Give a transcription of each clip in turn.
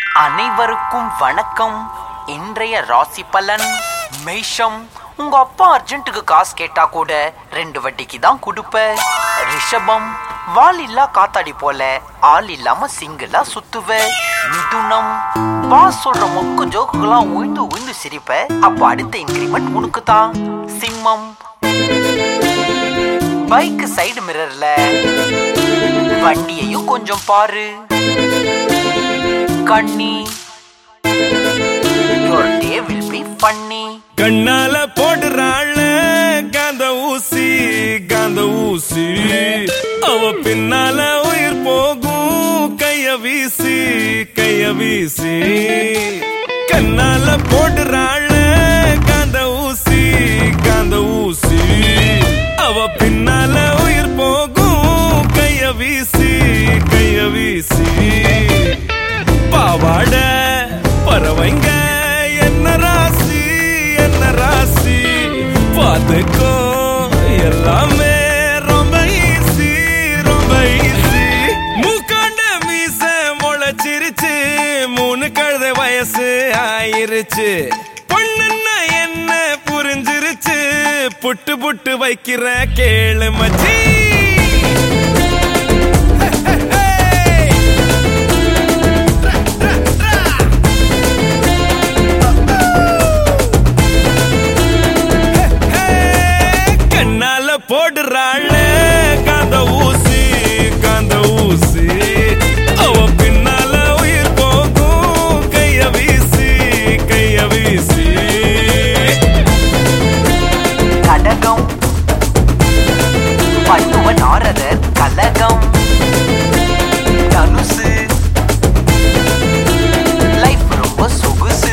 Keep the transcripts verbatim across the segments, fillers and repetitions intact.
அனைவருக்கும் வணக்கம். இன்றைய ராசி பலன் மேஷம். உங்க அப்பா அர்ஜென்ட்டுக்கு காசு கேட்டா கூட ரெண்டு வட்டிக்கு தான் கொடுப்ப. ரிஷபம். வால் இல்லா காத்தாடி போல ஆள் இல்லாம சிங்கிளா சுத்துவ. மிதுனம். பாஸ் சொல்ற மொக்கு ஜோக்குலாம் உயிந்து உயிந்து சிரிப்ப. அப்ப அடுத்த இன்கிரிமெண்ட் உனக்கு தான். சிம்மம். பைக் சைடு மிரர்ல வண்டியையும் கொஞ்சம் பாரு. கண்ணி. Your day will be funny. கண்ணால போடுறாள் காந்த ஊசி காந்த ஊசி, அவ பின்னால உயிர் போகும் கைய வீசி கைய வீசி. கண்ணால போடுறாள் காந்த ஊசி காந்த ஊசி, அவ பின்னால உயிர் போகும் கைய வீசி கைய வீசி. பாவாட பறவைங்க என்ன ராசி என்ன ராசி பார்த்துக்கோ, எல்லாமே ரொம்ப ஈஸி ரொம்ப ஈஸி. மூக்காண்ட மீச முளைச்சிருச்சு, மூணு கழுத வயசு ஆயிருச்சு. பொண்ணுன்னா என்ன புரிஞ்சிருச்சு, புட்டு புட்டு வைக்கிற கேளு மச்சி. போடுறாள் காந்த ஊசி காந்த ஊசி, அவ பின்னால உயிர் போகும் கைய வீசி கைய வீசி. கடகம். பண்ணுவன் ஆரதர் கலகம். தனுசு. லைஃப் ரொம்ப சொகுசு.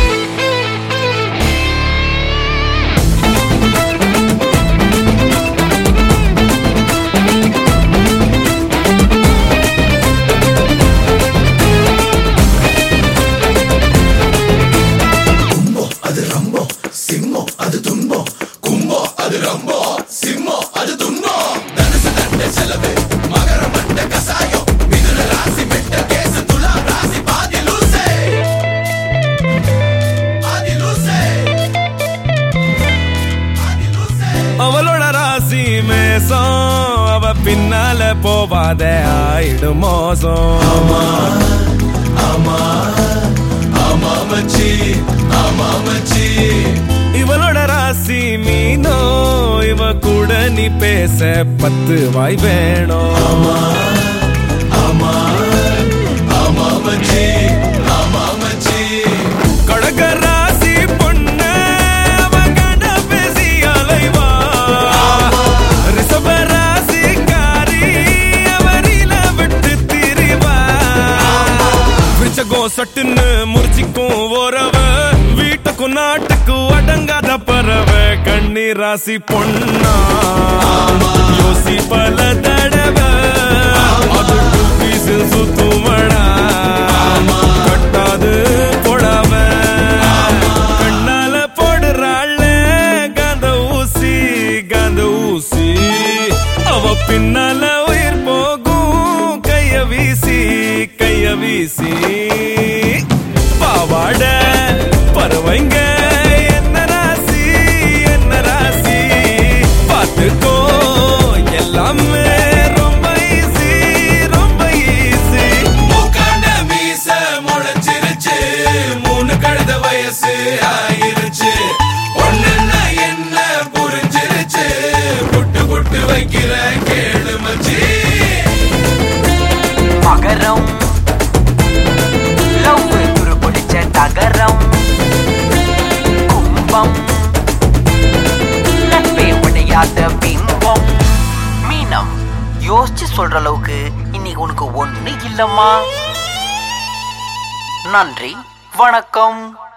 அவளோட ராசி மேசம், அவ பின்னால போவாத ஆயிடும் மோசம். ஆமா ஆமா ஆமா மச்சி ஆமா மச்சி. இவளோட ராசி மீனோ, இவ கூட நீ பேச பத்து வாய் வேணும். ஆமா ஆமா ஆமா மச்சி ஆமா மச்சி. கடக ராசி பொண்ணு, அவ கண்ட பேசி அலைவா. ரிஷப ராசி காரி, அவரில விட்டு திரிவா. விருச்சகம் சட்டுன்னு முறிச்சிக்கும் ஓரவ, வீட்டுக்கும் நாட்டுக்கும் அடங்காத பறவை. கண்ணி ராசி பொண்ணா யோசி பல தடவை, அது பீசு சுத்துமடா கட்டாது போடாம. கண்ணால போடுறாள் காந்த ஊசி காந்த ஊசி, அவ பின்னால உயிர் போகும் கைய வீசி கைய வீசி. பாவாட பறவைங்க என்ன ராசி என்ன ராசி பார்த்துக்கோ, எல்லாமே ரொம்ப ஈஸி ரொம்ப ஈஸி. மூக்காண்ட மீச முளைச்சிருச்சு, மூணு கழுத வயசு ஆயிருச்சு. பொண்ணுன்னா என்ன புரிஞ்சிருச்சு, புட்டு புட்டு வைக்கிற கேளு மச்சி. மகரம். லவ் துரு பிடிச்ச தகரம். கும்பம். நட்பே உடையாத பிம்பம். மீனம். யோசிச்சு சொல்ற அளவுக்கு இன்னைக்கு உனக்கு ஒண்ணு இல்லம்மா. நன்றி வணக்கம்.